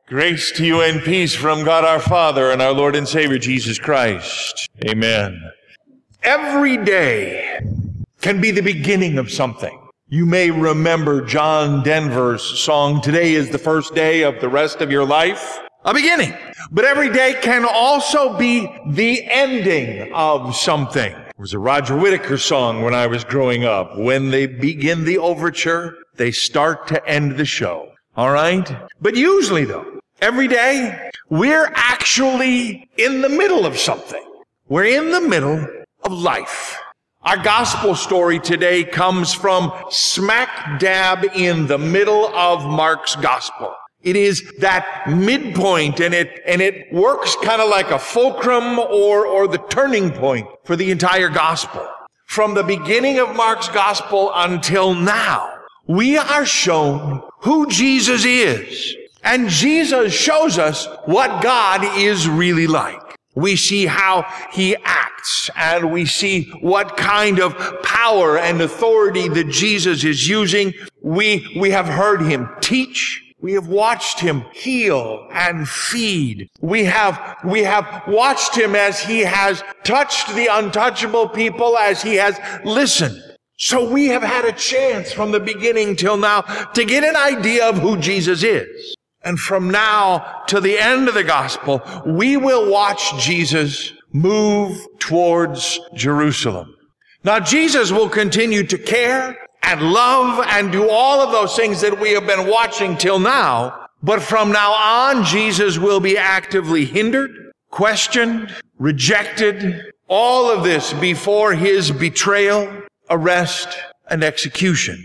Grace to you and peace from God our Father and our Lord and Savior Jesus Christ. Amen. Every day can be the beginning of something. You may remember John Denver's song, "Today is the first day of the rest of your life." A beginning. But every day can also be the ending of something. There was a Roger Whittaker song when I was growing up. When they begin the overture, they start to end the show. All right? But usually, though, every day, we're actually in the middle of something. We're in the middle of life. Our gospel story today comes from smack dab in the middle of Mark's gospel. It is that midpoint, and it works kind of like a fulcrum or the turning point for the entire gospel. From the beginning of Mark's gospel until now, we are shown who Jesus is. And Jesus shows us what God is really like. We see how he acts, and we see what kind of power and authority that Jesus is using. We have heard him teach. We have watched him heal and feed. We have watched him as he has touched the untouchable people, as he has listened. So we have had a chance from the beginning till now to get an idea of who Jesus is. And from now to the end of the gospel, we will watch Jesus move towards Jerusalem. Now, Jesus will continue to care and love and do all of those things that we have been watching till now. But from now on, Jesus will be actively hindered, questioned, rejected, all of this before his betrayal, arrest, and execution.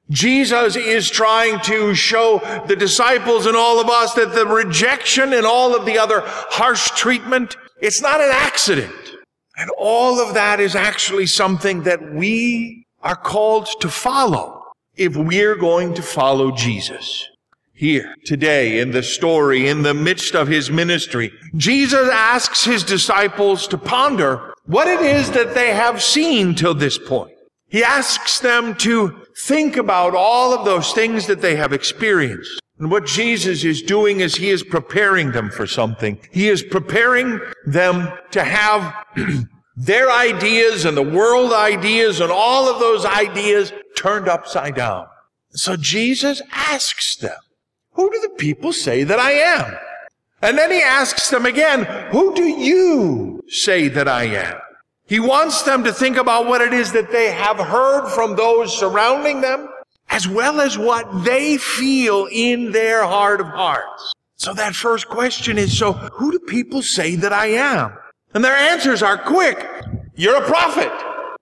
Jesus is trying to show the disciples and all of us that the rejection and all of the other harsh treatment, it's not an accident. And all of that is actually something that we are called to follow if we're going to follow Jesus. Here, today, in the story, in the midst of his ministry, Jesus asks his disciples to ponder what it is that they have seen till this point. He asks them to think about all of those things that they have experienced. And what Jesus is doing is he is preparing them for something. He is preparing them to have their ideas and the world ideas and all of those ideas turned upside down. So Jesus asks them, "Who do the people say that I am?" And then he asks them again, "Who do you say that I am?" He wants them to think about what it is that they have heard from those surrounding them, as well as what they feel in their heart of hearts. So that first question is, so who do people say that I am? And their answers are quick. You're a prophet.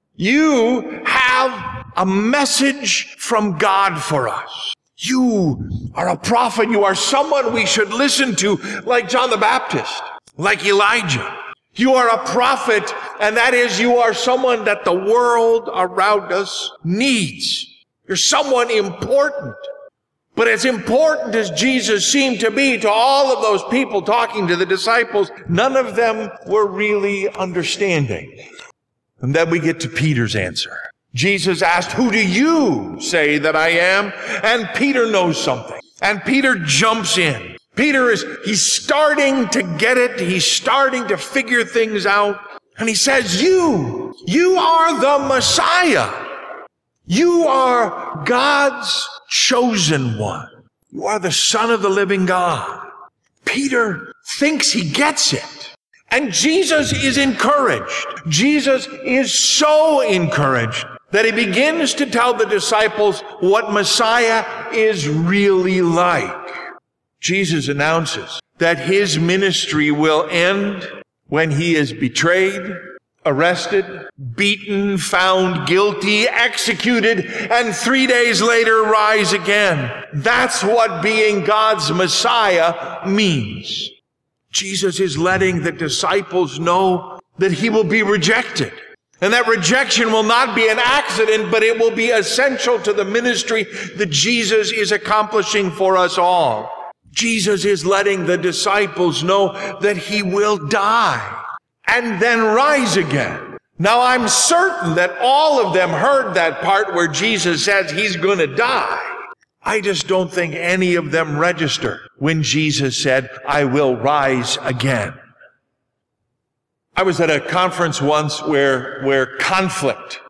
You have a message from God for us. You are a prophet. You are someone we should listen to, like John the Baptist, like Elijah. You are a prophet, and that is, you are someone that the world around us needs. You're someone important. But as important as Jesus seemed to be to all of those people talking to the disciples, none of them were really understanding. And then we get to Peter's answer. Jesus asked, "Who do you say that I am?" And Peter knows something. And Peter jumps in. He's starting to get it. He's starting to figure things out. And he says, you are the Messiah. You are God's chosen one. You are the Son of the living God. Peter thinks he gets it. And Jesus is encouraged. Jesus is so encouraged that he begins to tell the disciples what Messiah is really like. Jesus announces that his ministry will end when he is betrayed, arrested, beaten, found guilty, executed, and 3 days later rise again. That's what being God's Messiah means. Jesus is letting the disciples know that he will be rejected. And that rejection will not be an accident, but it will be essential to the ministry that Jesus is accomplishing for us all. Jesus is letting the disciples know that he will die and then rise again. Now, I'm certain that all of them heard that part where Jesus says he's going to die. I just don't think any of them registered when Jesus said, "I will rise again." I was at a conference once where conflict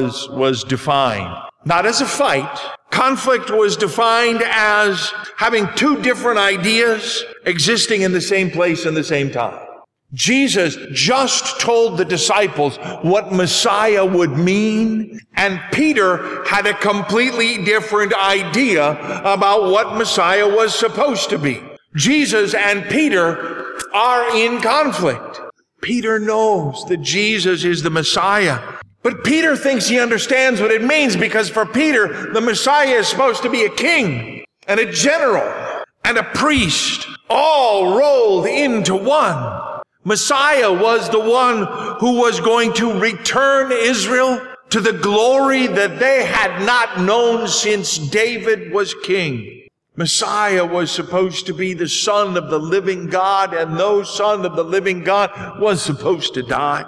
was defined. Not as a fight. Conflict was defined as having two different ideas existing in the same place in the same time. Jesus just told the disciples what Messiah would mean, and Peter had a completely different idea about what Messiah was supposed to be. Jesus and Peter are in conflict. Peter knows that Jesus is the Messiah, but Peter thinks he understands what it means, because for Peter, the Messiah is supposed to be a king and a general and a priest, all rolled into one. Messiah was the one who was going to return Israel to the glory that they had not known since David was king. Messiah was supposed to be the Son of the living God, and no Son of the living God was supposed to die.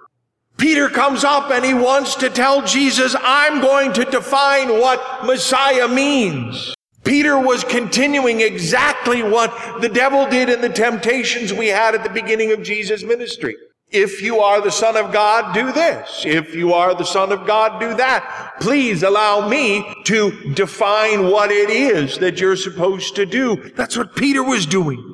Peter comes up and he wants to tell Jesus, "I'm going to define what Messiah means." Peter was continuing exactly what the devil did in the temptations we had at the beginning of Jesus' ministry. If you are the Son of God, do this. If you are the Son of God, do that. Please allow me to define what it is that you're supposed to do. That's what Peter was doing.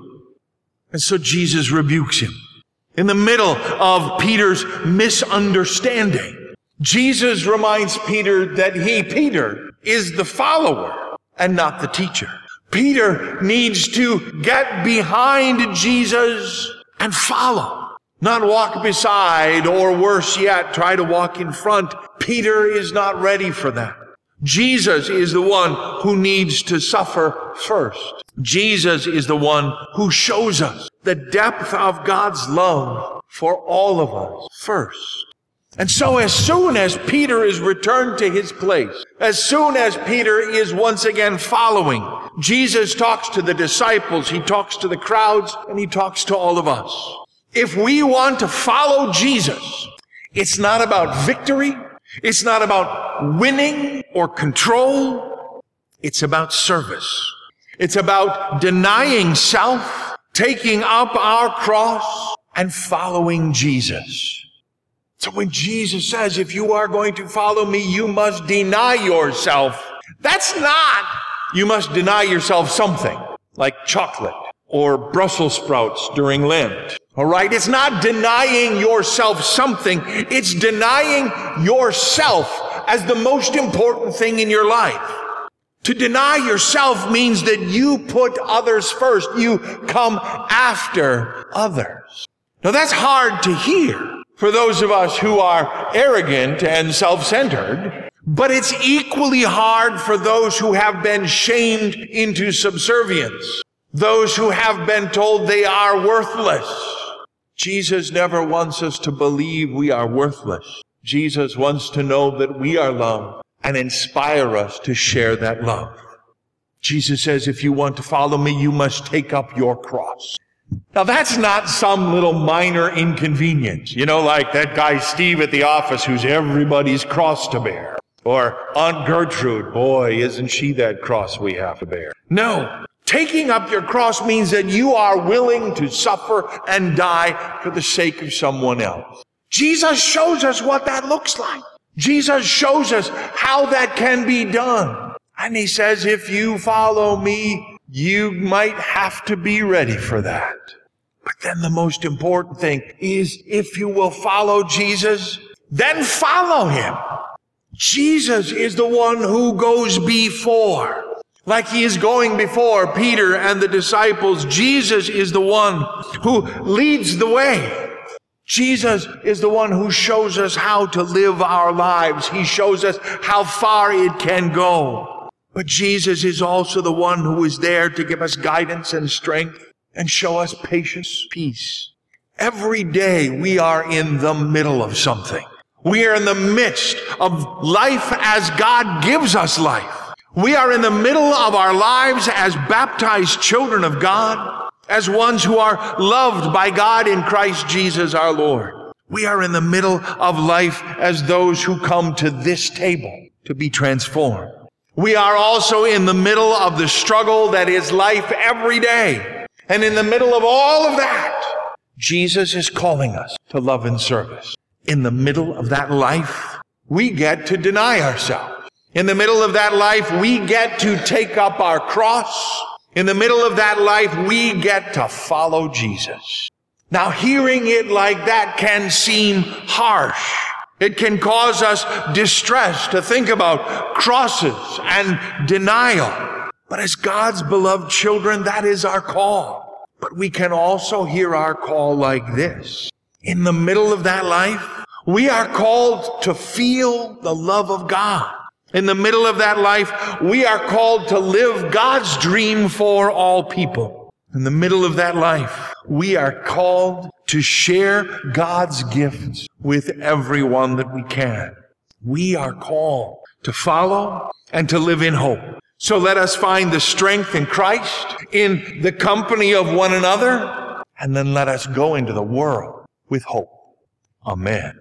And so Jesus rebukes him. In the middle of Peter's misunderstanding, Jesus reminds Peter that he, Peter, is the follower and not the teacher. Peter needs to get behind Jesus and follow, not walk beside, or worse yet, try to walk in front. Peter is not ready for that. Jesus is the one who needs to suffer first. Jesus is the one who shows us the depth of God's love for all of us first. And so as soon as Peter is returned to his place, as soon as Peter is once again following, Jesus talks to the disciples, he talks to the crowds, and he talks to all of us. If we want to follow Jesus, it's not about victory, it's not about winning or control, it's about service. It's about denying self, taking up our cross, and following Jesus. So when Jesus says, if you are going to follow me, you must deny yourself, that's not, you must deny yourself something like chocolate or Brussels sprouts during Lent. All right? It's not denying yourself something. It's denying yourself as the most important thing in your life. To deny yourself means that you put others first. You come after others. Now that's hard to hear for those of us who are arrogant and self-centered, but it's equally hard for those who have been shamed into subservience, those who have been told they are worthless. Jesus never wants us to believe we are worthless. Jesus wants to know that we are loved and inspire us to share that love. Jesus says, if you want to follow me, you must take up your cross. Now that's not some little minor inconvenience, like that guy Steve at the office who's everybody's cross to bear. Or Aunt Gertrude, boy, isn't she that cross we have to bear. No, taking up your cross means that you are willing to suffer and die for the sake of someone else. Jesus shows us what that looks like. Jesus shows us how that can be done. And he says, if you follow me, you might have to be ready for that. But then the most important thing is, if you will follow Jesus, then follow him. Jesus is the one who goes before. Like he is going before Peter and the disciples, Jesus is the one who leads the way. Jesus is the one who shows us how to live our lives. He shows us how far it can go. But Jesus is also the one who is there to give us guidance and strength and show us patience, peace. Every day we are in the middle of something. We are in the midst of life as God gives us life. We are in the middle of our lives as baptized children of God, as ones who are loved by God in Christ Jesus our Lord. We are in the middle of life as those who come to this table to be transformed. We are also in the middle of the struggle that is life every day. And in the middle of all of that, Jesus is calling us to love and service. In the middle of that life, we get to deny ourselves. In the middle of that life, we get to take up our cross. In the middle of that life, we get to follow Jesus. Now, hearing it like that can seem harsh. It can cause us distress to think about crosses and denial. But as God's beloved children, that is our call. But we can also hear our call like this. In the middle of that life, we are called to feel the love of God. In the middle of that life, we are called to live God's dream for all people. In the middle of that life, we are called to share God's gifts with everyone that we can. We are called to follow and to live in hope. So let us find the strength in Christ, in the company of one another, and then let us go into the world with hope. Amen.